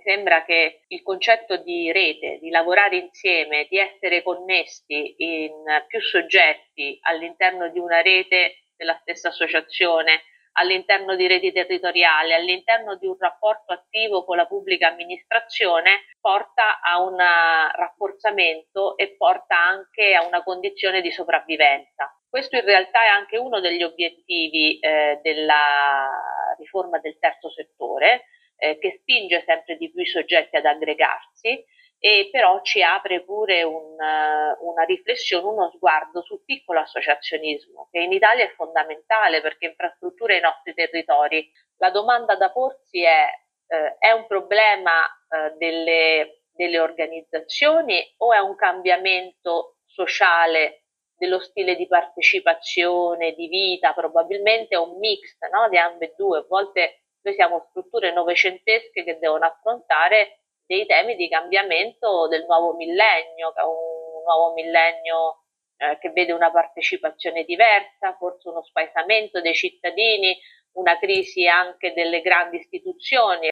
sembra che il concetto di rete, di lavorare insieme, di essere connessi in più soggetti all'interno di una rete della stessa associazione, all'interno di reti territoriali, all'interno di un rapporto attivo con la pubblica amministrazione, porta a un rafforzamento e porta anche a una condizione di sopravvivenza. Questo in realtà è anche uno degli obiettivi della riforma del terzo settore, che spinge sempre di più i soggetti ad aggregarsi e però ci apre pure una riflessione, uno sguardo sul piccolo associazionismo, che in Italia è fondamentale perché infrastruttura i nostri territori. La domanda da porsi è un problema delle organizzazioni o è un cambiamento sociale dello stile di partecipazione, di vita? Probabilmente è un mix, no, di ambedue. A volte noi siamo strutture novecentesche che devono affrontare dei temi di cambiamento del nuovo millennio, che è un nuovo millennio che vede una partecipazione diversa, forse uno spaesamento dei cittadini, una crisi anche delle grandi istituzioni.